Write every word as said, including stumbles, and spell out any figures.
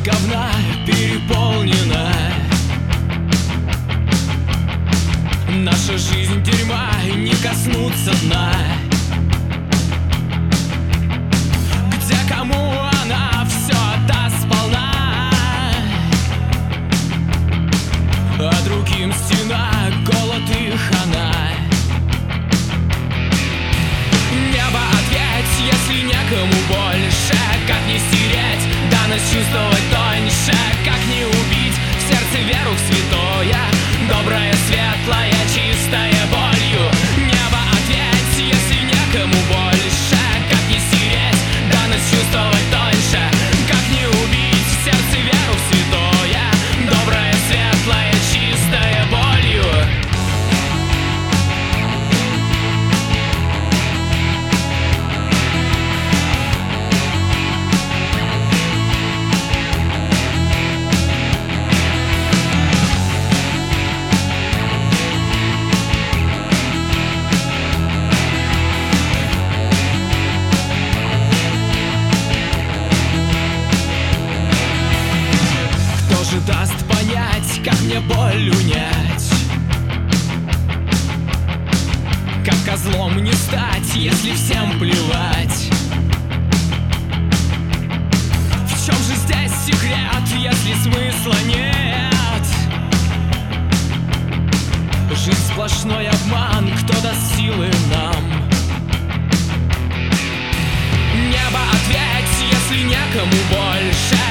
говна переполнена. Наша жизнь дерьма, не коснуться дна. Где кому она все даст сполна, а другим стена, голод и хана. Небо, ответь, если некому больше. Как не стереть, данность чувствовать тоньше. Как не убить в сердце веру в святое, доброе, светлое, чистое болью. Небо, ответь, если некому больше. Как не стереть, данность чувствовать тоньше. Как не убить в сердце веру в святое, доброе, светлое, чистое болью. Даст понять, как мне боль унять, как козлом не стать, если всем плевать. В чем же здесь секрет, если смысла нет? Жизнь сплошной обман, кто даст силы нам? Небо, ответь, если некому больше.